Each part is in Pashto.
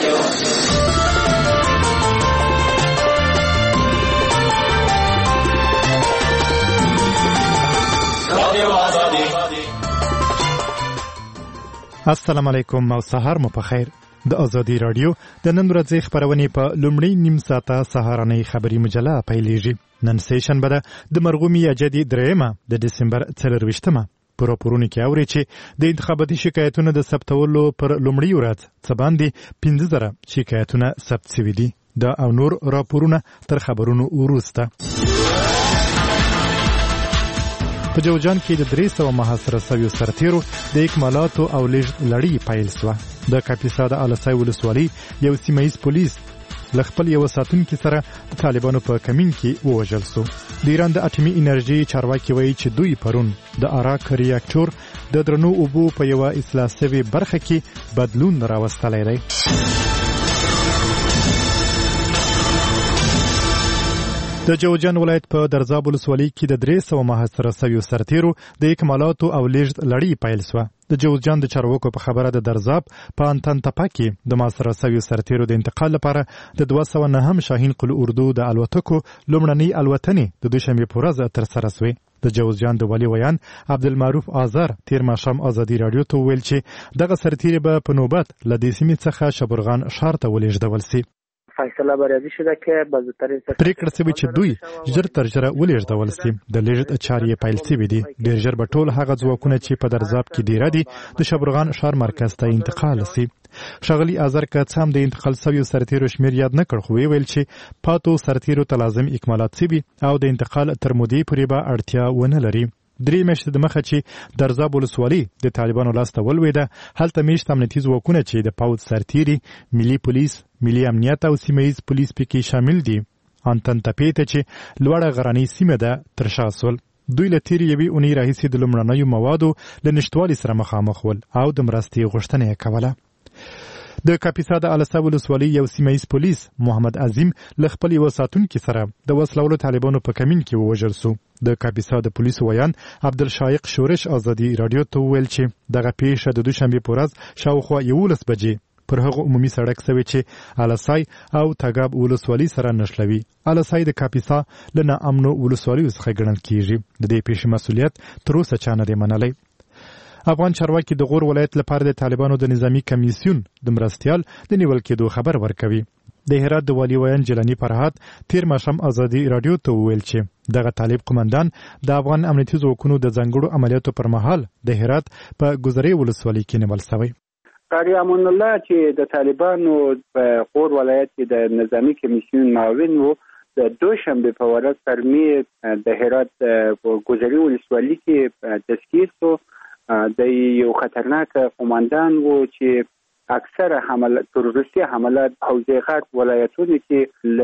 السلام علیکم او سهار مو په خیر. د ازادي رادیو د نن ورځې خبرونه په لومړی نیم ساعته سهارنۍ خبری مجله پیلېږي. نن سیشن بده د مرغومی اجدي درېمه د دسمبر 24مه پر راپورونه کې اوري چې د انتخاباتي شکایتونو د ثبتولو پر لومړی ورځ څه باندې 15000 شکایتونه ثبت شوي دي. دا او نور راپورونه تر خبرونو وروسته. په جوزجان کې د 300 محاصره شویو سرتیرو د اکمالاتو او لړۍ پیل شوه. د کاپیسا د السای ولسوالۍ یو سیمه‌ییز پولیس له خپل یو ساتونکي سره د طالبانو په کمین کې ووژل شو. د ایران د اټومي انرژي چارواکي وایي چې دوی پرون د اراک ریاکټور د درنو اوبو په یو اصلاح شوي برخه کې بدلون راوستلی دی. د جوزجان ولایت په درزاب ولسوالۍ کې د 300 محاصره شویو سرتیرو د اکمالاتو او لیږد لړۍ پیل شوه. د جوزجان د چارواکو په خبره د درزاب په انتن تپه کې د محاصره شویو سرتیرو د انتقال لپاره د 209 شاهین قل اردو د الوتکو لومړنۍ الوتنې د دوشنبې په ورځ ترسره شوې. د جوزجان د والي ویان عبدالمعروف آذر تیر ماښام ازادي رادیو ته وویل چې دغه سرتیري به په نوبت له دې سیمې څخه شبرغان ښار ته ولېږدول شي. فیصله بریازی شده که بازوترین پریکړه شوې چې دوی ژر تر ژره ولېږدول شي. د لیږد چارې پیل شوې دي. ډېر ژر به ټول هغه ځواکونه چې په درزاب کې دیره دي د شبرغان ښار مرکز ته انتقال شي. ښاغلي آذر که څه هم د انتقال شویو سرتیرو شمېر یاد نه کړ، خو ویل چې پاتو سرتیرو ته لازم اکمالات شوي او د انتقال تر مودې پورې به اړتیا ونه لري. 3 میاشتې د مخه چې درزاب ولسوالۍ د طالبانو لاسته ولوېده، هلته میشت امنیتي ځواکونه چې د پوځ سرتیري، ملي پولیس، ملي امنیت او سیمه‌ییز پولیس پکې شامل دي. انتن تپې ته چې لوړه غرنۍ سیمه ده تر شا شول. دوی له تېرې یوې اونۍ راهیسې د لومړنیو موادو له نشتوالي سره مخامخ ول او د مرستې غوښتنه یې کوله. د کاپیسا د السای ولسوالۍ یو سیمه‌ییز پولیس محمد عظیم له خپل یو ساتونکي سره د وسلوالو طالبانو په کمین کې ووژل شو. د کاپیسا د پولیسو ویان عبدالشایق شورش ازادي رادیو ته وویل چې دغه پیښه د دوشنبې په ورځ شاوخوا 11 بجې پر هغه عمومي سړک شوې چې السای او تګاب ولسوالۍ سره نښلوي. السای د کاپیسا له ناامنو ولسوالیو څخه ګڼل کیږي. د دې پیښې مسؤلیت تر اوسه چا نه دی منلی. افغان چارواکي د غور ولایت لپاره د طالبانو د نظامی کمیسیون د مرستیال د نیول کېدو خبر ورکوي. د هرات د والي ویان جلانی فرهاد تیر ماښام ازادي رادیو ته وویل چې دغه طالب قومندان د افغان امنیتي ځواکونو د ځانګړو عملیاتو پر مهال د هرات په ګذرې ولسوالۍ کې نیول شوی. قاری امان الله چې د طالبانو په غور ولایت کې د نظامی کمیسیون معاون وو، د دوشنبه په ورځ فرمی د هرات ګذرې ولسوالۍ کې تسکیر شو. د یو خطرناک قومندان وو چې اکثره تروریستي حملات حوزه غرب ولایتونو کې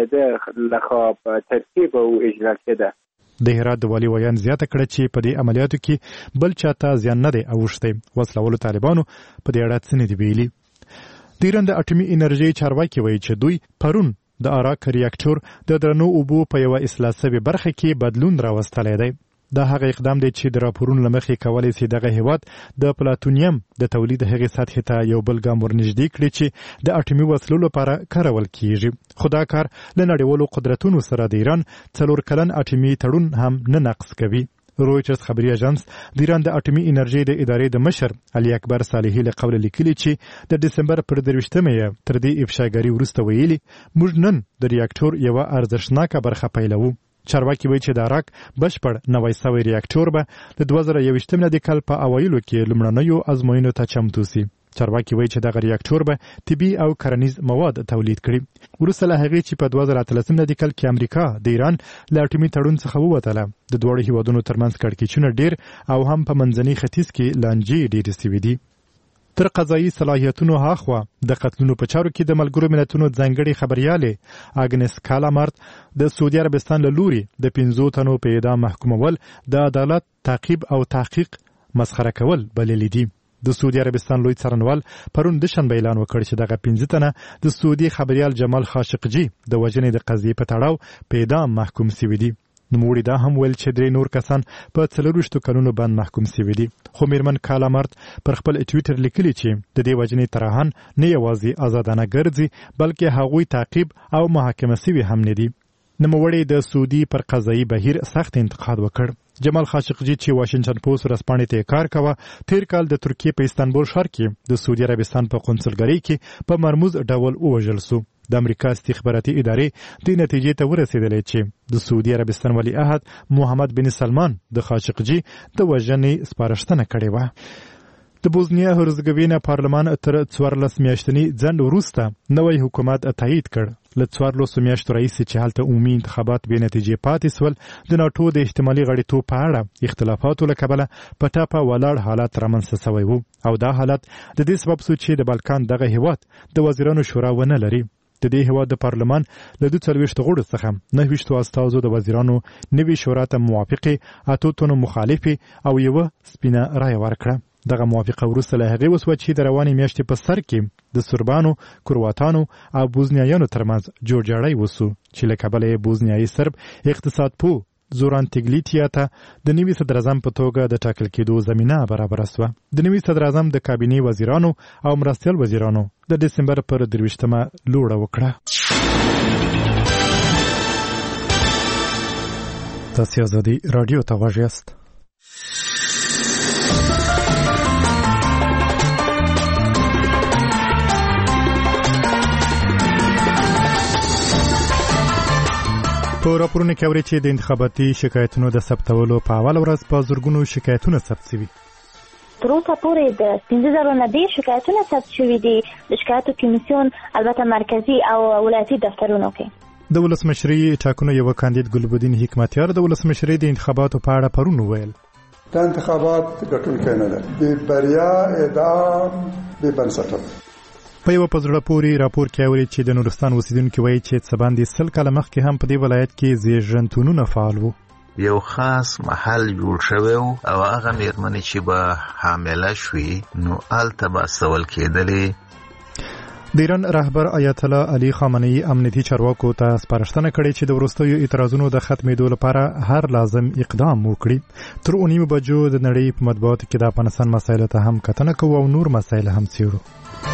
لخوا ترتیب او اجرا کېده. د هرات د والي ویان زیاته کړه چې په دې عملیاتو کې بل چاته زیان نه دی اوښتی. وسلوالو طالبانو په دې اړه څه نه دي ویلي. د ایران د اټومي انرژي چارواکي وایي چې دوی پرون د اراک ریاکټور د درنو اوبو په یو اصلاح شوې برخه کې بدلون راوستلی دی. دا هغه اقدام دی چې د راپورونو له مخې کولی شي دغه هیواد د پلاتونیم د تولید هغې سطحې ته یو بل ګام ورنږدې کړي چې د اټومي وسلو لپاره کارول کیږي. خو دا کار له نړیوالو قدرتونو سره د ایران 4 کلن اټومي تړون هم نه نقض کوي. رویټرز خبري اژانس د ایران د اټومي انرژي د ادارې د مشر علي اکبر صالحي له قوله لیکلي چې د دسمبر پر 23مه تر دې افشاګري وروسته ویلي موږ نن د ریاکټور یوه ارزښتناکه برخه پیلوو. چارواکي وایي چې د اراک بشپړ نوی سوی ریاکټور به د 2021 میلادي کال په اوایلو کې لومړنیو ازموینو ته چمتو شي. چارواکي وایي چې دغه ریاکټور به طبي او کرنیز مواد تولید کړي. وروسته له هغې چې په 2013 میلادي کال کې امریکا د ایران له اټومي تړون څخه ووتله، د دواړو هیوادونو ترمنځ کړکېچونه ډېر او هم په منځني ختیځ کې لانجې ډېرې شوي دي. تر قضایي صلاحیتونو هاخوا د قتلونو په چارو کې د ملګرو ملتونو ځانګړي خبریالې اګنس کالامارت د سعودي عربستان له لوري د 15 تنو په اعدام محکومول د عدالت تعقیب او تحقیق مسخره کول بللي دي. د سعودي عربستان لوی څارنوال پرون د شنبه اعلان وکړ چې دغه 15 تنه د سعودي خبریال جمال خاشقجي د وژنې د قضیې په تړاو په اعدام محکوم شوي دي. نوموړي دا هم ویل چې 3 نور کسان په 24 کلونو باندې محکوم شوي دي. خو میرمن کالامارت پر خپل ټویټر لیکلي چې د دې وجنې ترهان نه یوازې آزادانه ګرځي بلکې هغوی تعقیب او محاکمه شوي هم نه دي. نوموړي د سعودي پر قضایي بهیر سخت انتقاد وکړ. جمال خاشقجي چې واشنگټن پوسټ ورځپاڼې ته کار کاوه تیر کال د ترکیې په استانبول ښار کې د سعودي عربستان په قونسلګرۍ کې په مرموز ډول ووژل شو. د امریکا استخباراتي ادارې د نتیجې ته ورسېدلې چې د سعودي عربستان ولی عهد محمد بن سلمان د خاشقجي د وژنې سپارښتنه کړې وه. د بوزنیا هرزګوینا پارلمان تر 14 میاشتنی ځنډ وروسته نوی حکومت تایید کړ. له 14 میاشتو راهیسې چې هلته عمومي انتخابات بې نتیجې پاتې سول، د ناټو د احتمالي غړیتوب په اړه اختلافاتو له کبله په ټاپه ولاړ حالت رامنځته شوی و او دا حالت د دې سبب شو چې د بالکان دغه هیواد د وزیرانو شورا ونه لري. د دې هیواد د پارلمان له 42 غړو څخه 29 استازو د وزیرانو نوي شورا ته موافقه، 8 تنو مخالفه او یو سپینه رای ورکړه. دغه موافقه وروسته له هغې وسوه چې د روانې میاشتې په سر کې د سربانو، کرواتانو او بوزنیایانو ترمنځ جوړجاړی وسو چې له کبله یې بوزنیایي سرب اقتصاد پوه زوران تګلیټیا ته د نوي صدر اعظم په توګه د ټاکل کېدو زمینه برابره سوه. د نوي صدر اعظم د کابینې وزیرانو او مرستیال وزیرانو د دسمبر پر 23مه لوړه وکړه. تاسو ازادي رادیو ته غوږ یاست. په راپورونه کې اوري چې د انتخاباتي شکایتونو د ثبتولو په اول ورځ په زرګونو شکایتونه ثبت شوي. تر اوسه پورې د 15,000 نه ډېر شکایتونه ثبت شوي دي د شکایتو کمیسیون، البته مرکزي او ولایتي دفترونو کې. د ولسمشري ټاکنو یو کاندید ګلبدین حکمتیار د ولسمشري د انتخاباتو په اړه پرون وویل دا انتخابات ګټونکي نه ده، د بریا ادعا بې بنسټه. په یو پزړه پوري راپور کې اوري چې د نورستان اوسیدونکو وایي چې څه باندې 100 کاله مخکې هم په دې ولایت کې زیږنتونونه فعال وو. یو خاص محل جوړ شوی او هغه میرمنې چې به حامله شوي نو هلته به استول کېدلې. د ایران رهبر آیت الله علي خامنه‌ای امنیتي چارواکو ته سپارښتنه کړې چې د وروستیو اعتراضونو د ختمېدو لپاره هر لازم اقدام وکړي. تر 9 بجو د نړۍ په مطبوعاتو کې د افغانستان مسایلو ته هم کتنه کوو او نور مسایل هم څېړو.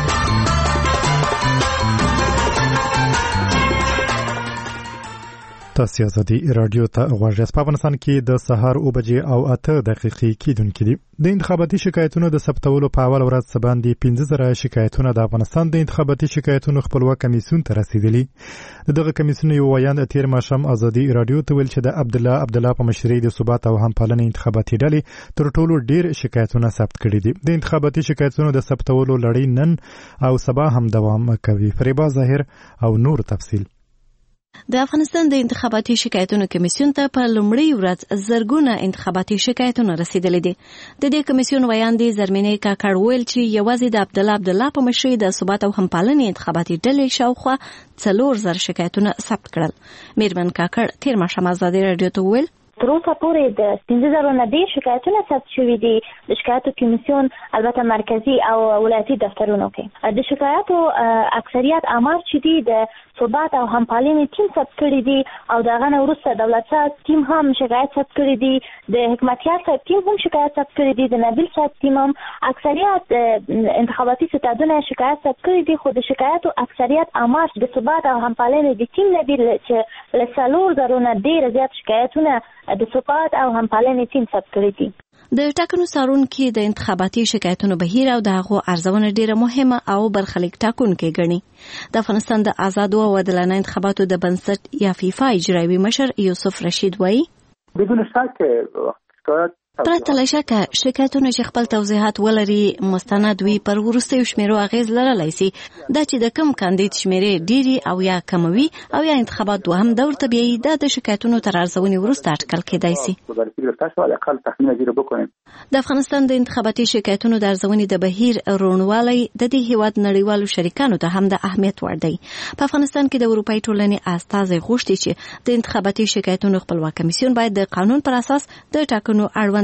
تاسو ازادي رادیو ته غوږ یاست. په افغانستان کې د سهار 9:08 کېدونکې دي. د انتخاباتي شکایتونو د ثبتولو په اول ورځ باندې 15,000 شکایتونه د افغانستان د انتخاباتي شکایتونو خپلواک کمیسیون ته رسیدلي. دغه کمیسیون یو ویاند تیر ماښام ازادي رادیو ته ویل چې د عبدالله په مشرۍ د ثبات او همپالنې انتخاباتي ډلې تر ټولو ډیر شکایتونه ثبت کړي دي. د انتخاباتي شکایتونو د ثبتولو لړۍ نن او سبا هم دوام کوي. فریبا ظاهر او نور تفصیل. د افغانستان د انتخاباتي شکایتونو کمیسیون ته په لومړۍ ورځ زرګونه انتخاباتي شکایتونه رسیدلي دي. د دې کمیسیون ویاندې زرمینې کاکړ ویل چې یوازې د عبدالله په مشرۍ د ثبات او همپالنې انتخاباتي ډلې شاوخوا 4,000 شکایتونه ثبت کړل. میرمن کاکړ تیر ماښام ازادي رادیو ته ویل تر اوسه پورې د 15,000 نه ډېر شکایتونه ثبت شوي دي د شکایتو کمیسیون، البته مرکزي او ولایتي دفترونو کې. د شکایتو اکثریت آمار چې دي د ثبات او همپالنې ټیم ثبت کړي دي او دغه نه وروسته دولت صاحب ټیم هم شکایت ثبت کړي دي، د حکمتیار صاحب ټیم هم شکایت ثبت کړي دي، د نبیل صاحب ټیم هم. اکثریت انتخاباتي ستادونه شکایت ثبت کړي دي، خو د شکایتو اکثریت آمار د ثبات او همپالنې د ټیم نه دي چې له 4,000 نه ډېر زیات شکایتونه د ثبات او همپالنې ټیم ثبت کړي دي. د ټاکنو څارونکي د انتخاباتي شکایتونو بهیر او د هغو ارزونه ډیره مهمه او برخلیک ټاکونکې ګڼي. د افغانستان د آزادو او عادلانه انتخاباتو د بنسټ یا فیفا اجرایوي مشر یوسف رشید وایي بدون شک شکایت پرته له شکه شکایتونه چې خپل توضیحات ولري مستند وي پر وروستیو شمیرو اغیز لرلی سي. دا چې د کم کاندید شمیرې ډیری او یا کموي او یا انتخابات دوهم دور طبيعي د شکایتونو تر ارزونې وروسته اټکل کېدای سي. د افغانستان د انتخاباتي شکایتونو د ارزونې د بهیر روڼوالی د دې هیواد نړیوالو شریکانو ته هم د اهمیت وړ دی. په افغانستان کې د اروپאי ټولنې استازي غوښتي چې د انتخاباتي شکایتونو خپلواک کمیسیون باید د قانون پر اساس د ټاکنو اړوند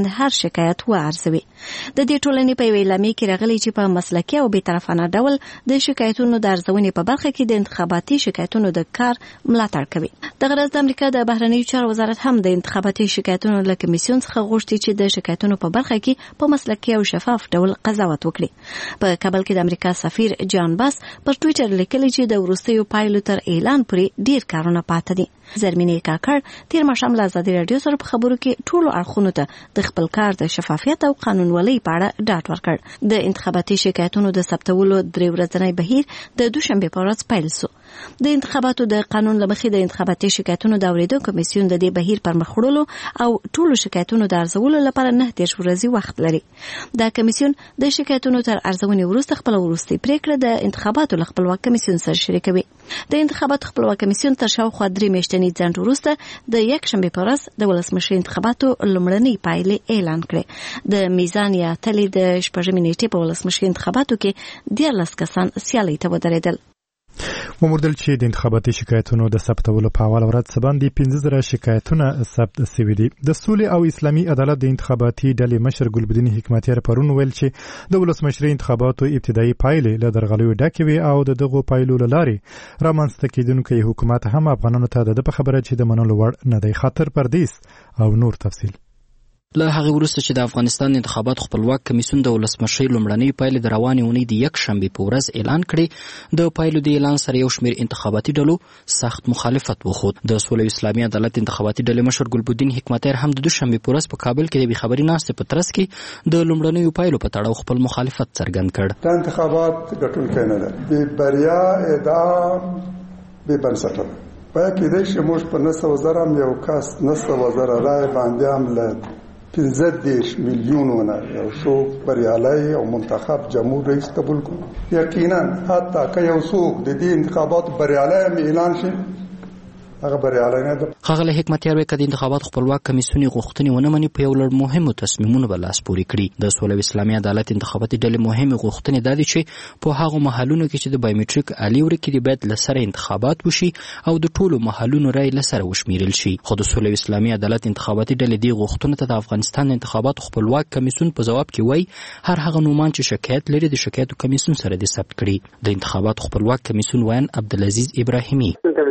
وړاندې هر شکایت وارزوي. د دې ټولنې په اعلامیه کې راغلي چې په مسلکي او بی‌طرفانه ډول د شکایتونو د ارزونې په برخه کې د انتخاباتي شکایتونو د کار ملاتړ کوي. د غرض د امریکا د بهرنیو چارو وزارت هم د انتخاباتي شکایتونو له کمیسیون څخه غوښتي چې د شکایتونو په برخه کې په مسلکي او شفاف ډول قضاوت وکړي. په کابل کې د امریکا سفیر جان باس پر ټوئیټر لیکلي چې د وروستیو پایلو تر اعلان پورې ډیر کارونه پاتې دي. زرمینې کاکړ تیر ماښام له ازادي راډیو سره په خبرو کې ټولو اړخونو ته د خپل کار د شفافیت او قانونولۍ په اړه ډاډ ورکړ. د انتخاباتي شکایتونو د ثبتولو 3 ورځنی بهیر د دوشنبه په ورځ پیل شو. د انتخاباتو د قانون لمخې د انتخاباتي شکایتونو د اوریدو کمیسیون د دې بهیر پر مخ وړلو او ټولو شکایتونو د ارزولو لپاره 9 ورځې وخت لري. دا کمیسیون د شکایتونو تر ارزونې وروسته خپل وروستي پریکړه د انتخاباتو خپلواک کمیسیون سره شریکوي. د انتخاباتو خپلواک کمیسیون تر شاوخوا 3 میاشتني ځنډ وروسته د یکشنبه په ورځ د ولسمشر انتخاباتو لومړنۍ پایلې اعلان کړې. د میزان یا تلې د شپږمې نیټې په ولسمشر انتخاباتو کې 13 کسان سیالۍ ته ودرېدل. وموردل چې د انتخاباتي شکایتونو د ثبتولو په اول ورځ باندې 15000 شکایتونه ثبت شوي دي. د سولې او اسلامي عدالت د انتخاباتي ډلې مشر ګلبدین حکمتیار پرون ویل چې د ولسمشر انتخاباتو ابتدایي پایلې له درغلیو ډکې وي او دغه پایلو له لارې رامنځته کېدونکی حکومت هم افغانانو ته د خبره چې د منلو وړ نه دی. خاطر پردیس او نور تفصیل. له هغه وروسته چې د افغانستان انتخابات خپلواک کمیسیون د ولسمشر لومړنۍ پایلې د روانې اونۍ د یکشنبه په ورځ اعلان کړې. د پایلو د اعلان سره یو شمېر انتخاباتي ډلو سخت مخالفت وښود. د سولې اسلامي عدالت انتخاباتي ډلې مشر ګلبدین حکمتیار هم د دوشنبه په ورځ په کابل کې د بېخبري ناستې په ترڅ کې د لومړنیو پایلو په تړاو خپل مخالفت څرګند کړ. دا انتخابات ګټونکی نه ده. بې بریا ادعا بې بنسټه ده. باید کېدای شي موږ په 900,000 یو کس 900,000 رای باندې هم له 15 میلیونونه یو څوک بریالی او منتخب جمهور رئیس قبول کړو. یقینا حتی که یو څوک د دې انتخاباتو بریالی هم اعلان شي هغه بریالی نه ده. ښاغلی حکمتیار وایي که د انتخاباتو خپلواک کمیسیون غوښتنې ونه مني په یو لړ مهمو تصمیمونو به لاس پورې کړي. د سولې اسلامي عدالت انتخاباتي ډلې مهمې غوښتنې دا دي چې په هغو محلونو کې چې د بایومټریک آلې ورکې دي باید له سره انتخابات وشي او د ټولو محلونو رای له سره وشمیرل شي. خو د سولې اسلامي عدالت انتخاباتي ډلې دې غوښتنو ته د افغانستان انتخاباتو خپلواک کمیسیون په ځواب کې وایي هر هغه نومان چې شکایت لري د شکایتو کمیسیون سره دې ثبت کړي. د انتخاباتو خپلواک کمیسیون ویان عبدالعزیز ابراهیمي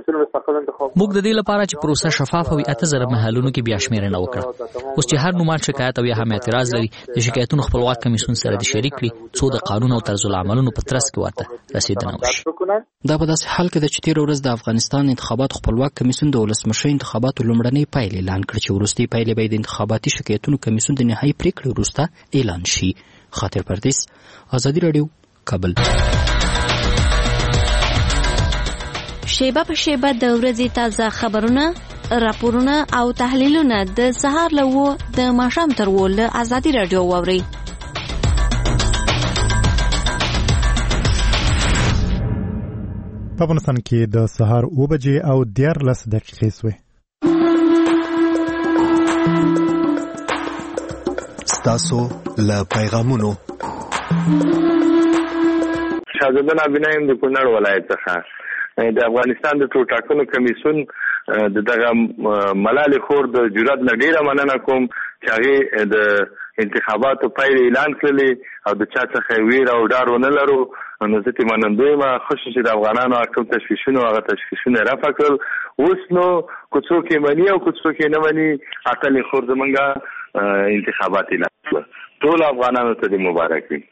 موږ د دې لپاره چې پروسه شفاف وي 8000 محلونو کې بیا شمیرنه وکړه. اوس چې هر نومان شکایت او یا هم اعتراض لري د شکایتونو خپلواک کمیسیون سره د شریک کړي څو د قانون او طرز العملونو په ترڅ کې ورته رسیدنه وشي. دا په داسې حال کې د چې تیر ورځ د افغانستان انتخابات خپلواک کمیسیون د ولسمشر انتخاباتو لومړنۍ پایلې اعلان کړ چې وروستي پایلې به د انتخاباتي شکایتونو کمیسیون د نهایي پریکړې وروسته اعلان شي. خاطر پردیس، ازادي راډیو، کابل. شیبه په شیبه د ورځې تازه خبرونه، راپورونه او تحلیلونه د سهار له 9 د ماښام تر 10 له ازادي راډیو واورئ. په افغانستان کې د سهار 9 بجې او 14 دقیقې شوې. ستاسو له پیغامونو شاهزاده نابینایم د کونړ ولایت څخه د افغانستان د ټاکنو کمیسیون دغه ملالۍ خور د جرأت نه ډیره مننه کوم چې هغه د انتخاباتو پایلې اعلان کړلې او د چا څخه ویره او ډار ونه لرو. نو زه ته منندوی ما خوشی چې د افغانانو کوم تشویشونه هغه تشویشونه رفع کړل. اوس نو که څوک یې مني او که څوک یې نه مني اتلې خور زمونږ انتخابات اعلان کړل. ټول افغانانو ته دې مبارک وي.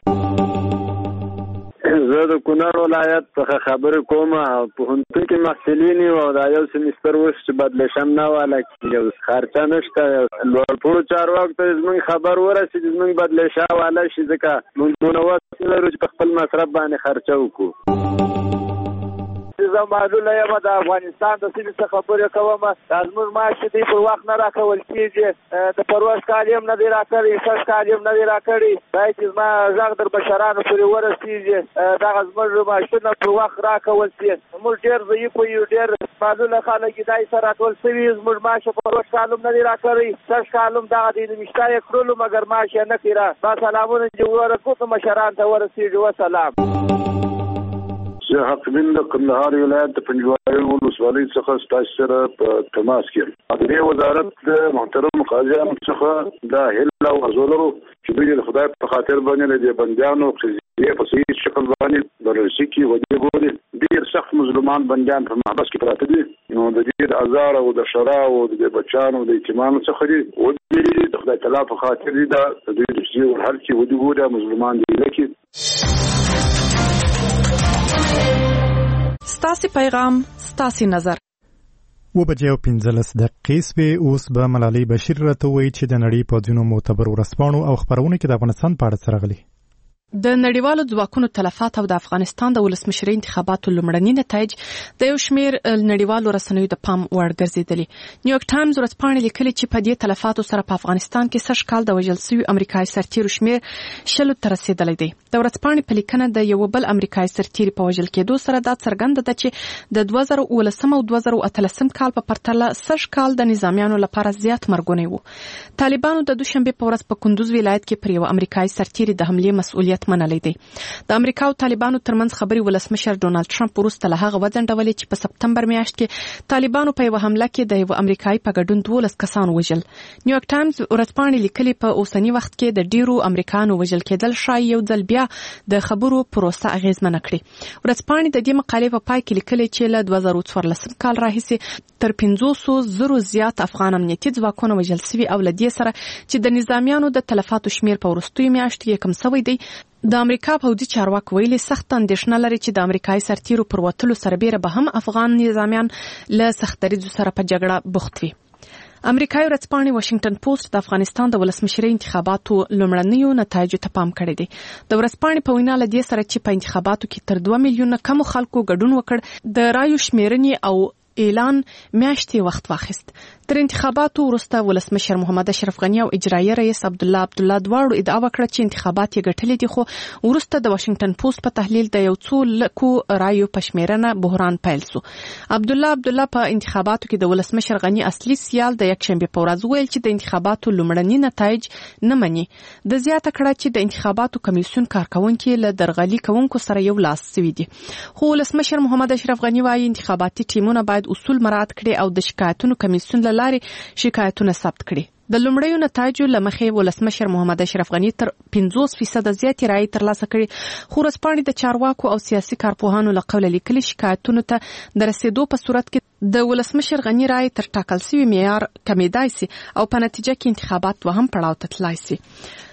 زه د کونړ ولایت څخه خبرې کوم. په پوهنتون کې محصلین یو او دا یو سمیستر اوس چې بدله شم نه واله یو خرچه نشته. لوړپوړو چارواکو ته زموږ خبر ورسېد زموږ بدله شه واله شي ځکه موږ دونه وس لرو چې په خپل مصرف باندې خرچه وکړو. زه معلوله یم د افغانستان د سیمې څخه خبرې کوم. دا زموږ معاش دی په وخت نه راکول کېږي. د پروژ کال هم نه دی راکړی، سږ کال هم نه دی راکړی. باید چې زما غږ در بشرانو پورې ورسېږي دغه زموږ معاشونه په وخت راکول شي. موږ ډېر ضعیف یو، ډېر معلوله خلک دا یې سره راټول شوي. زموږ معاش په پروژ کال هم نه دی راکړی، سږ کال هم دغه دی نمشته یې کړلو مګر معاش یې نه کړی. دا سلامونه چې ورکو مشران ته ورسېږي. وسلام. زه حقمین د کندهار ولایت د پنجوایي ولسوالۍ څخه ستاسو سره په تماس کې د وزارت د محترم قاضیانو څخه د هیله او ارزولو چې دوی د خدای په خاطر باندې د بندیانو په صحیح شکل باندې بررسي کوي او د ګوري ډیر سخت مظلومان بندیان په محبس کې پراته دي نو د دې آزار او د شرا او د بچانو د یتیمانو څخه دي او د خدای تعالی په خاطر دي د دوی د ژوند هر څه ودی ګوري مظلومان دي لکه ستاسي پیغام ستاسي نظر و بجې او 15 دقیقې سوې اوس به ملالۍ بشیر راته وایي چې د نړۍ په ځینو معتبرو ورځپاڼو او خپرونو کې د افغانستان په اړه څه راغلي. د نړیوالو ځواکونو تلفات او د افغانستان د ولسمشرۍ انتخاباتو لومړني نتایج د یو شمېر نړیوالو رسنیو د پام وړ ګرځېدلي. نیویورک ټایمز ورځپاڼې لیکلي چې په دې تلفاتو سره په افغانستان کې سږ کال د وژل شوي امریکایي سرتیرو شمېر 100 ته رسېدلی دی. د ورځپاڼې په لیکنه د یو بل امریکایي سرتیري په وژل کېدو سره دا څرګنده ده چې د 2019 او 2018 کال په پرتله سږ کال د نظامیانو لپاره زیات مرګونه وو. طالبانو د دوشنبه په ورځ په کندوز ولایت کې پر یو امریکایي سرتیري د حملې مسؤلیت منلی دی. د امریکا او طالبانو ترمنځ خبري ولسمشر ډونالد ټرمپ وروسته له هغه وځنډولې چې په سپتمبر میاشت کې طالبانو په یو حمله کې د یو امریکایي په ګډون 12 کسان وژل. نیویورک ټایمز ورځپاڼې لیکلي په اوسنی وخت کې د ډیرو امریکایانو وژل کېدل شایي یو ځل بیا د خبرو پروسه اغیزمنه کړي. ورځپاڼې د دې مقالې په پای کې لیکلي چې له 2014 کال راهیسې تر 500,000 زیات افغان امنیتي ځواکونه وژل شوي او له دې سره چې د نظامیانو د تلفاتو شمیر په وروستیو میاشتو کې کم شوی دی. د امریکا پوځي چارواکو ویلي سخت اندېښنه لري چې د امریکایي سرتیرو پر وتلو سربېره به هم افغان نظامیان له سخت دریځو سره په جګړه بوخت وي. امریکایي ورځپاڼې واشنگټن پوسټ د افغانستان د ولسمشرۍ انتخاباتو لومړنیو نتایجو ته پام کړی دی. د ورځپاڼې په وینا له دې سره چې په انتخاباتو کې تر 2 میلیونه کم خلکو ګډون وکړ د رایو شمیرنې او اعلان میاشتې وخت واخیست. تر انتخاباتو وروسته ولسمشر محمد اشرف غنی او اجرایي رئیس عبدالله دواړو ادعا وکړه چې انتخابات یې ګټلي دي خو وروسته د واشنگټن پوسټ په تحلیل د یو څو لکو رایو په شمیرنه بحران پیل شو. عبدالله په انتخاباتو کې د ولسمشر غنی اصلي سیال د یکشنبه په ورځ ویل چې د انتخاباتو لومړني نتایج نه مني. د زیاته کړه چې د انتخاباتو کمیسیون کارکونکي له درغلي کوونکو سره یو لاس سوي دي. خو ولسمشر محمد اشرف غنی وايي انتخاباتي ټیمونه باید اصول مراعات کړي او د شکایتونو کمیسیون لارې شکایتونه ثبت کړي. د لومړیو نتایجو لمخې ولسمشر محمد اشرف غنی تر 50% زیاتې رایې ترلاسه کړي خو ورځپاڼې د چارواکو او سیاسي کارپوهانو له قوله لیکلي شکایتونو ته د رسیدو په صورت کې د ولسمشر غنی رایې تر ټاکل شوي معیار کمیدای شي او په نتیجه کې انتخابات دوهم پړاو ته تللی شي.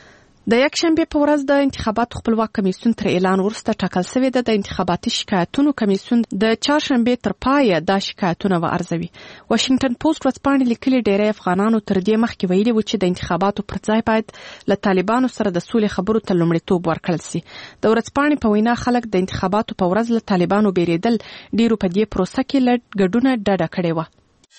د یکشنبه په ورځ د انتخاباتو خپلواک کمیسیون تر اعلان وروسته ټاکل شوی د انتخاباتي شکایتونو کمیسیون د چهارشنبه تر پایه د شکایتونه وارزوي. واشنگټن پوسټ ورځپاڼې لیکلي ډیری افغانانو تر دې مخکې ویلي و چې د انتخاباتو پر ځای باید له طالبانو سره د سولې خبرو ته لومړیتوب ورکړل شي. د ورځپاڼې په وینا خلک د انتخاباتو په ورځ له طالبانو بیریدل ډیرو په دې پروسه کې له ګډونه ډډه کړې و.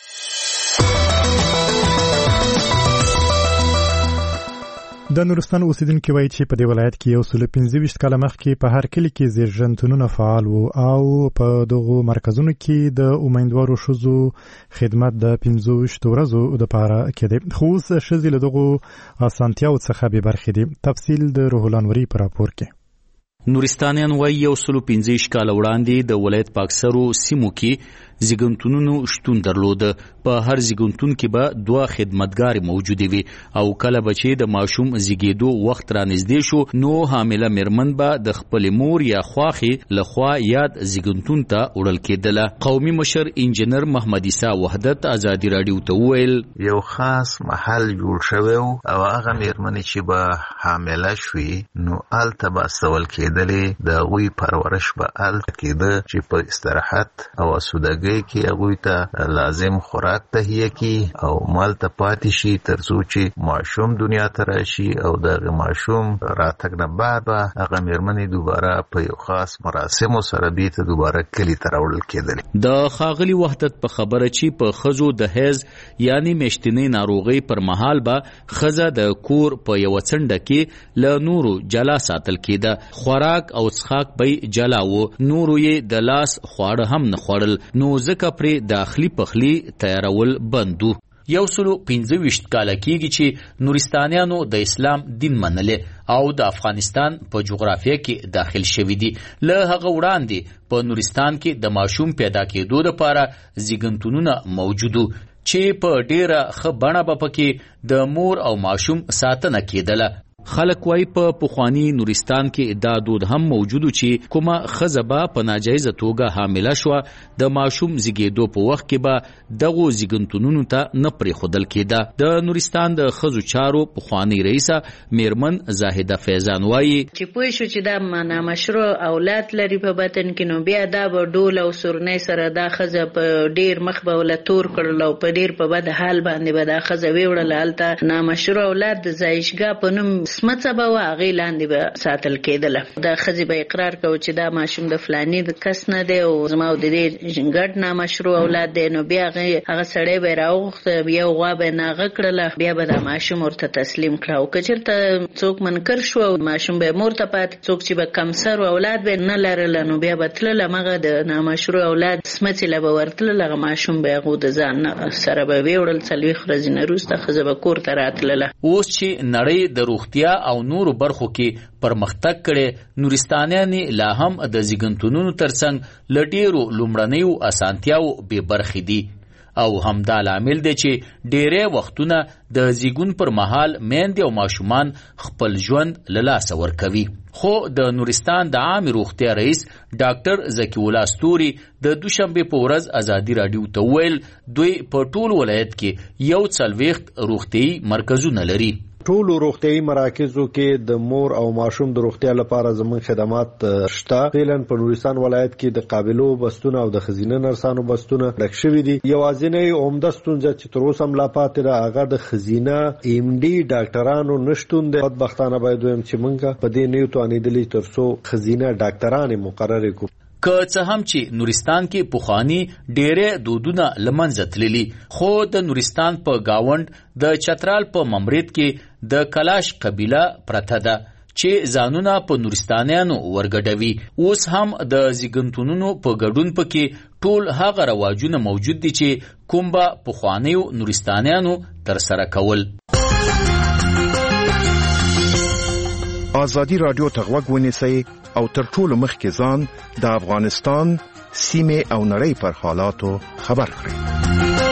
د نورستان اوسیدونکو وایي چې په دې ولایت کې یو 125 کاله مخکې په هر کلی کې زیږنتونونه فعال وو او په دغو مرکزونو کې د امیندوارو ښځو خدمت د 15 ورځو لپاره کېده. خو اوس ښځې له دغو اسانتیاوو څخه بې برخې دي. تفصیل د روح الانوري په راپور کې. نورستانیان وایي یو 115 کاله وړاندې د ولایت په اکثرو سیمو کې زیږنتونونو شتون درلود. په هر زیږنتون کې به 2 خدمتګارې موجودې وي او کله به چې د ماشوم زیږېدو وخت را نږدې شو نو حامله میرمن به د خپلې مور یا خواښې لخوا یاد زیږنتون ته وړل کېدله. قومي مشر انجینر محمد عیسی وحدت ازادي راډیو ته وویل یو خاص محل جوړ شوی او هغه میرمنې چې به حامله شوې نو هلته به استول کېدلې د هغوی پرورش به هلته کېده چې په استراحت او اسودګۍ کې هغوی ته لازم خوراک تهیه کی او مالته پاتې شي تر څو چې ماشوم دنیا ته راشي او دغه ماشوم راتګ نه بعد به هغه میرمنې دوباره په یو خاص مراسمو سره بیرته دوباره کلي ته راوړل کېدلې. د ښاغلي وحدت په خبره چې په ښځو د حیض یعنی میاشتنۍ ناروغۍ پر مهال به ښځه د کور په یوه څنډه کې له نورو جلا ساتل کېده. خوراک او څښاک به جلا و، نورو یې د لاس خواړه هم نه خوړل نو ځکه پرې داخلي پخلی تیارول بندو. 125 کاله کېږي چې نورستانیانو د اسلام دین منلې او د افغانستان په جغرافیه کې داخل شوي دي. له هغه وړاندې په نورستان کې د ماشوم پیدا کېدو لپاره زیږنتونونه موجودو چې په ډیره ښه بڼه به پکې د مور او ماشوم ساتنه کېدله. خلک وایي په پخواني نورستان کې دا دود هم موجودو چې کومه ښځه به په ناجایزه توګه حامله شوه د ماشوم زیږېدو په وخت کې به دغو زیږنتونونو ته نه پرېښودل کېده. د نورستان د ښځو چارو پخوانۍ رئیسه میرمن زاهده فیضان وایي چې پوه شو چې دا نامشروع اولاد لري په بطن کې، نو بیا دا به ډول او سورنۍ سره دا ښځه په ډېر مخ به وله تور کړل او په ډېر په بد حال باندې به دا ښځه ویوړله. هلته نامشروع اولاد د زایشګاه په نوم سمڅه به وه، هغې لاندې به ساتل کېدله. دا ښځې به اقرار کوو چې دا ماشوم د فلاني د کس نه دی او زما د دې ګډ نامشروع اولاد دی. نو بیا هغه سړی به یې راوغوښته، یو غوا به یې ناغه کړله، بیا به دا ماشوم ورته تسلیم کړه. او که چېرته څوک منکر شو ماشوم به یې مور ته پاتې، څوک چې به کمسر اولاد به یې نه لرله نو بیا به تلل همغه د نامشروع اولاد سمڅې له به ورتلل، هغه ماشوم به هغو د ځان سره به ویوړل. 4 ورځې نه وروسته ښځه به کور ته راتلله. اوس چې نړۍ د روغتیا او نورو برخو کې پرمختګ کړي، نورستانیان لا هم د زیږنتونونو ترڅنګ له ډېرو لومړنیو اسانتیاو بې برخې دي او همدا لامل دی چې ډېری وختونه د زیږون پر مهال میندې او ماشومان خپل ژوند له لاسه ورکوي. خو د نورستان د عامې روغتیا رئیس ډاکټر ذکي الله ستوري د دوشنبې په ورځ ازادي راډیو ته وویل دوی په ټول ولایت کې 40 روغتیایي مرکزونه لري. ټولو روغتیایي مراکزو کې د مور او ماشوم د روغتیا لپاره زموږ خدمات شته. فعلا په نورستان ولایت کې د قابلو بستونه او د ښځینه نرسانو بستونه ډک شوي دي. یوازینۍ عمده ستونزه چې تر اوسه هم لا پاتې ده هغه د ښځینه MD ډاکټرانو نشتون دی. بدبختانه باید ووایم چې موږ په دې نه یو توانېدلي تر څو ښځینه ډاکټرانې مقررې کړو. که څه هم چې نورستان کې پخواني ډېرې دودونه له منځه تللي، خو د نورستان په گاونډ د چترال په ممرید کې د کلاش قبیله پرته ده چې ځانونه په نورستانیانو ورګډوي. اوس هم د زیږنتونونو په ګډون پکې ټول هغه رواجونه موجود دي چې کوم به پخوانیو نورستانیانو ترسره کول. ازادي رادیو ته غوږ ونیسئ او تر ټولو مخکې ځان د افغانستان سیمې او نړۍ پر حالاتو خبر کړئ.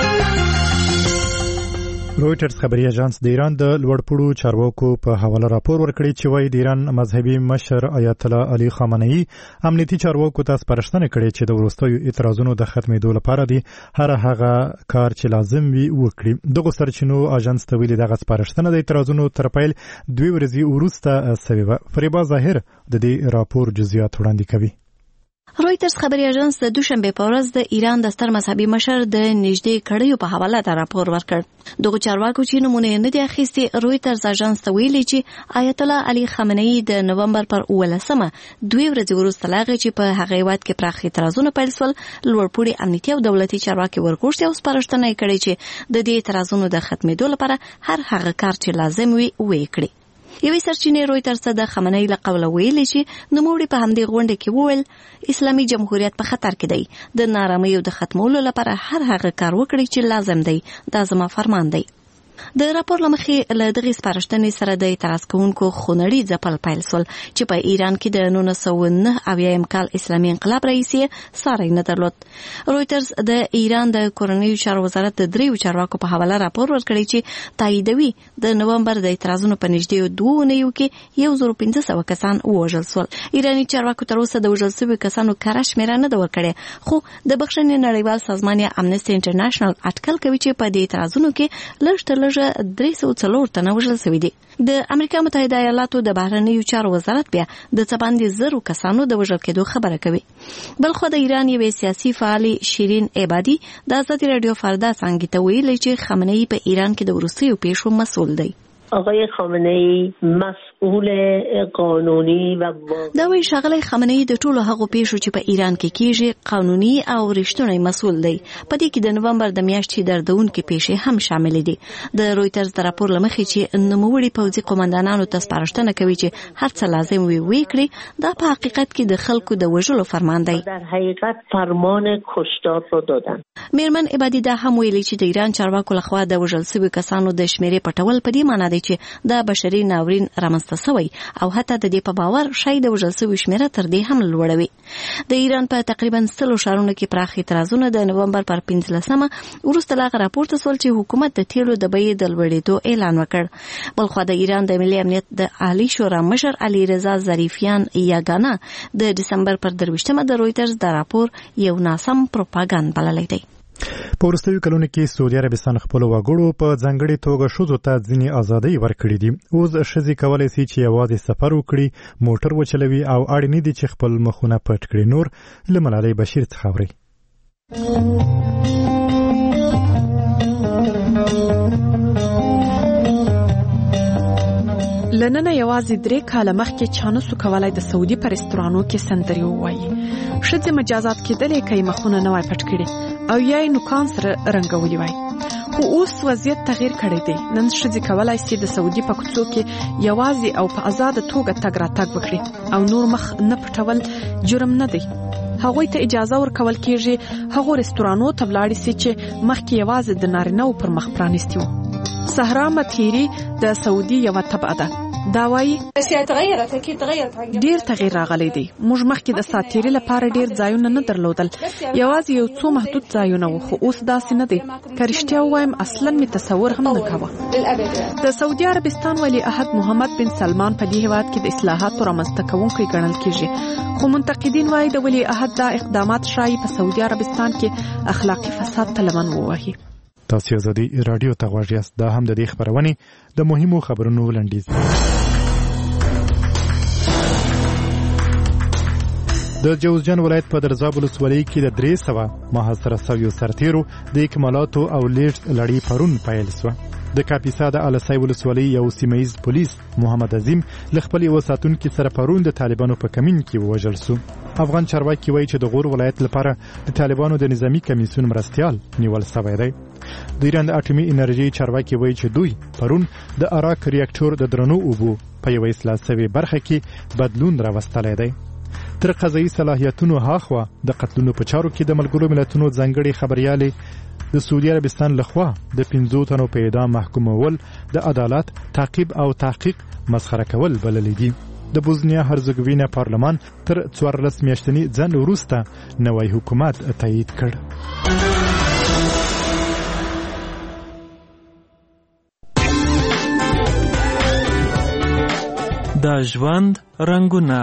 رويټرز خبري اژانس د ایران د لوړپوړو چارواکو په حواله راپور ورکړی چې وايي د ایران مذهبي مشر آیت الله علي خامنه‌ای امنیتي چارواکو ته سپارښتنه کړې چې د وروستیو اعتراضونو د ختمېدو لپاره دی هر هغه کار چې لازم وي وکړي. دغه سرچینو اژانس ته ویلي دغه سپارښتنه د اعتراضونو تر پیل 2 ورځې وروسته سوي وه. فریبا ظاهر د دې راپور جزئیات وړاندې کوي. رويټرز خبري اژانس د دوشنبه په ورځ د ایران د ستر مذهبي مشر د نږدې کړیو په حواله دا راپور ورکړ. دغه چارواکو چې نمونه نه دي اخیستي، رويټرز اژانس ته ویلي چې آیت الله علي خامنه‌ای د نومبر پر 18مه 2 ورځې وروسته لاغه چې په هغه وخت کې پراخ اعتراضونه پیل شول، لوړپوړي امنیتي او دولتي چارواکي ورغوښتي او سپارښتنه یې کړې چې د دې اعتراضونو د ختمېدو لپاره هر هغه کار چې لازم وي وکړي. یوې سرچینې رويټرز ته د خامنه‌ای له قوله ویلي چې نوموړي په همدې غونډه کې وویل اسلامي جمهوریت په خطر کې دی، د نارامیو د ختمولو لپاره هر هغه کار وکړي چې لازم دی، دا زما فرمان دی. د راپور لمخې له دغې سپارښتنې سره د اعتراض کوونکو خونړي ځپل پیل شول چې په ایران کې د 1979 کال اسلامي انقلاب رئیس ساری نه درلود. رويټرز د ایران د کورنیو چارو وزارت د 3 چارواکو په حواله راپور ورکړی چې تاییدوي د نومبر د اعتراضونو په نږدې 2 اونیو کې 1500 کسان ووژل شول. ایراني چارواکو تر اوسه د وژل شویو کسانو کره شمیره نه ده ورکړې، خو د بخښنې نړیوال سازمان یا امنسټي انټرنیشنل اټکل کوي چې په دې اعتراضونو کې لږ 304 تنه وژل شوي دي. د امریکا متحده ایالاتو د بهرنیو چارو وزارت بیا د 100 کسانو د وژل کېدو خبره کوي. بلخو د ایران یوې سیاسي فعالي شیرین عبادي د ازادي رادیو فردا څنګه ته ویلي چې خامنه‌ای په ایران کې د وروستیو پیښو مسؤل دی. آقای خامنه‌ای اصول قانونی و دا وی شغله خامنه‌ای د ټولو هغو پیښو چې په ایران کې کیږي قانوني او رښتونی مسؤل دی. په دې کې د نومبر د میاشتې دردونکې پیښې هم شامل دي. د رويټرز د راپور لمخې چې نوموړي پوځي قومندانانو ته سپارښتنه کوي چې هر څه لازم وي کړي، دا په حقیقت کې د خلکو د وژلو فرمان دی. در حقیقت فرمان کشتار رو دادن. میرمن عبادی دا هم ویلي چې د ایران چارواکو لخوا د وژل شویو کسانو د شمیرې پټول په دې معنی دی چې د بشري ناورین رامنځته شوی او حتی د دې په باور شاید د وژل شویو شمیره تر دې هم لوړوي. د ایران په تقریبا 100 ښارونو کې پراخ اعتراضونه د نومبر پر 15مه وروسته لا راپورته شول چې حکومت د تیلو د بیې د لوړېدو اعلان وکړ. بلخو د ایران د ملي امنیت د عالی شورا مشر علي رضا ظریفیان یاګانا د دسمبر پر 23مه د رويټرز د راپور یو ناسم پروپاګاندا بللی دی. په وروستیو کلونو کې سعودي عربستان خپل وګړو په ځانګړي توګه ښځو ته ځینې ازادۍ ورکړې دي. اوس ښځې کولی شي چې یوازې سفر وکړي، موټر وچلوي او اړینې دي چې خپل مخونه پټ کړي. نور له ملالۍ بشیر څخه اورئ. لننه یوازې 3 کاله مخکې چانسو کولای د سعودي په رستورانو کې سندري ووایي. ښځې مجازات کېدلې کوي مخونه نه وای پټ کړي او یا یې نوکان سره رنګولي وای. خو اوس وضعیت تغییر کړی دی. نن ښځې کولای شي د سعودي په کوڅو کې یوازې او په آزاده توګه تګ راتګ وکړي او نور مخ نه پټول جرم نه دی. هغوی ته اجازه ورکول کېږي هغو رستورانو ته ولاړ شي چې مخکې یوازې د نارینه‌و پر مخ پرانیستي وو. سهرا متیری د سعودي یوه تبعه ده. دا وایي ډیر تغییر راغلی دی. موږ مخکې د ساتیري لپاره ډیر ځایونه نه درلودل، یوازې یو څو محدود ځایونه وو، خو اوس داسې نه دی. که رښتیا ووایم اصلا مې تصور هم نه کاوه. د سعودي عربستان ولی عهد محمد بن سلمان په دې هیواد کې د اصلاحاتو رامنځته کوونکی ګڼل کېږي، خو منتقدین وایي د ولی عهد دا اقدامات شایي په سعودي عربستان کې اخلاقی فساد ته لمن ووهي. تاسو ازادي رادیو ته غواړئ. دا هم د دې خبرونه د مهمو خبرونو لنډیز. د جوزجان ولایت په درزاب ولسوالۍ کې د 300 محاصره شویو سرتیرو د اکمالاتو او لیږد لړۍ پرون پیل شوه. د کاپیسا د السای ولسوالۍ یو سیمه‌ییز پولیس محمد عظیم له خپل یو ساتونکي سره پرون د طالبانو په کمین کې ووژل شو. افغان چارواکي وایي چې د غور ولایت لپاره د طالبانو د نظامی کمیسیون مرستیال نیول شوی دی. د ایران د اټومي انرژي چارواکي وایي چې دوی پرون د اراک ریاکټور د درنو اوبو په یوه اصلاح شوې برخه کې بدلون راوستلی دی. تر قضایي صلاحیتونو هاخوا د قتلونو په چارو کې د ملګرو ملتونو ځانګړي خبريالې د سعودي عربستان لخوا د 15 تنو په اعدام محکومول د عدالت تعقیب او تحقیق مسخره کول بلل دي. د بوزنیا هرزګوینا پارلمان تر 14 میاشتنی ځن وروسته نوی حکومت تایید کړ. د ژوند رنگونه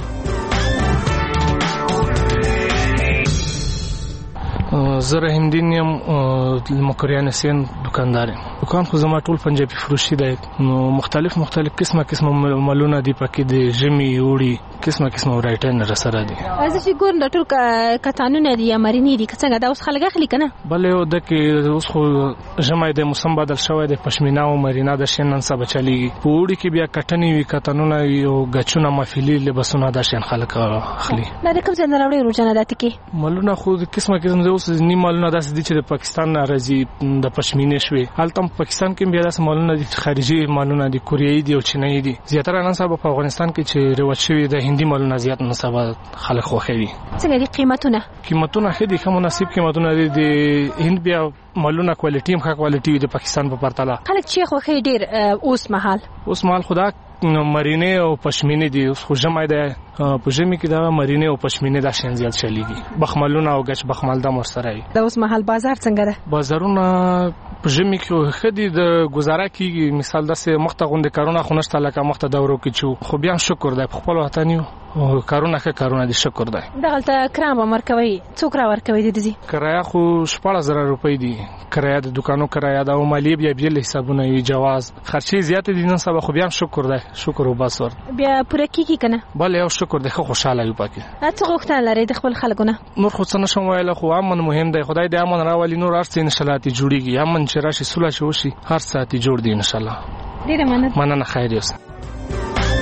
زه رحمدین یم مکریان سین دکاندار یم. دکان خو زما ټول پنجابي فروشي دی. نو مختلف قسمه مالونه دي پکې د ژمي اوړي قسمه ورایټن رسره دي. از چې ګور د ټول کتانونه دي یا مارینی دي څنګه دا اوس خلک اخلي کنه. بلې او د کې اوس خو ژمي د موسم بدل شوی د پښمینا او مارینا د شینن سبا چلیږي. په اوړي کې بیا کټنی وی کتانونه او غچونه مفیلی لباسونه د شین خلک اخلي. دا کوم څه نه راوړي روزانه داتې کې مالونه خو قسمه اوس نیم مالونه داسې دي چې د پاکستان راځي د پښمینې شوي. هلته پاکستان کې بیا داسې مالونه دي خارجي مالونه دي کوریایي دي او چینایي دي. زیاتره نن سبا په افغانستان کې چې رواج شوي د هندي مالونه زیات نن سبا خلک خوښوي. څنګه دي قیمتونه ښه دي، ښه مناسب قیمتونه دي. د هند بیا مالونه کوالټي هم ښه کوالټي وي د پاکستان په پرتله. خلک چې خوښوي ډېر اوس مهال خدا مرینه او پښمینه دي. اوس خو ژمی ده، په ژمی کې دا مرینه او پښمینه د شین زیات چلیږي. بخملونه او غچ بخمل د مرسره وي. د اوس مهال بازار څنګه ده؟ بازارونه په ژمی کې خدي د گزاره کیږي. مثال داسې مخته غونډه کارونه خو نشته لکه مخته دورو کې چې خو بیا شکر ده په خپل وطن یو کارونه دي شکر ده. دغلته کرام ورکوي څوک را ورکوي د دې کرایه خو 16000 روپۍ دي. کرایه د دکانو کرایه د او مالی بیا حسابونه وي جواز خرچي زیات دي. نن سبا خو بیا شکر ده شکر وباسور بیا پوره کیږي کنه. بل یو شکر ده خو خوشاله یو پکې. اته غوښتنه لري د خپل خلکونه نور خو څه نشم ویل. خو امن مهم دی. خدای دې امن راولي. نور ارڅ ان شاء الله تی جوړیږي. امن چې راشي سوله شي هر ساعت جوړ دی ان شاء الله. ډیره مننه خیر اوسه.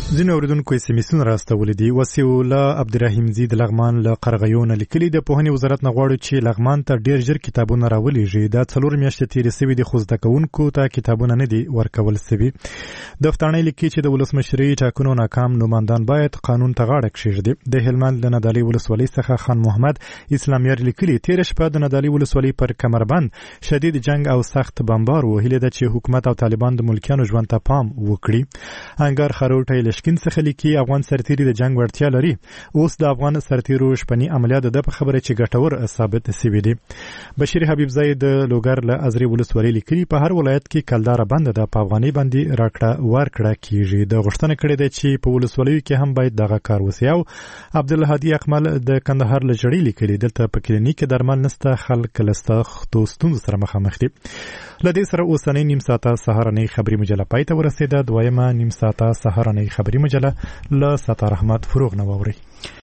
ځینې اوریدونکو SMS راستولي دي. وسیع الله عبدالرحیم زید لغمان له قرغیو نه لیکلي د پوهنې وزارت نه غواړي چې لغمان ته ډیر ژر کتابونه راولېږي. دا 4 میاشتې تیرې سوي دي خو زده کوونکو ته کتابونه نه دي ورکول سوي. د افغانستان لیکي چې د ولسمشرۍ ټاکنو ناکام نوماندان باید قانون ته غاړه کښېږدي. د هلمند د نادعلي ولسوالۍ څخه خان محمد اسلامیار لیکلي تیر شپه د نادعلي ولسوالۍ پر کمربند شدید جنگ او سخت بمبار و. هیله ده چې حکومت او طالبان د ملکیانو ژوند ته پام وکړي. انګار خروټی لشکین څخه لیکي افغان سرتیري د جنگ وړتیا لري. اوس د افغان سرتیرو شپنی عملیات د خبره چې ګټور ثابت شوي دي. بشیر حبیب زئی د لوګر له ازري ولسوالۍ لیکلي په هر ولایت کې کلدار بند ده په افغاني باندې راکړه ورکړه کیږي. د غوښتنه کړې ده چې په ولسوالیو کې هم باید دغه کار وشي. او عبدالهادي اکمل د کندهار له جړۍ لیکلي دلته په کلینیک درمل نسته خلک لستخ ستونزو سره مخامخ دي. لدې سره اوسنۍ نیم ساعته سهارنۍ خبري مجله پای ته ورسېده. دویمه نیم ساعته سهارنۍ خبري مجله له ستار احمد فروغ نه واوري.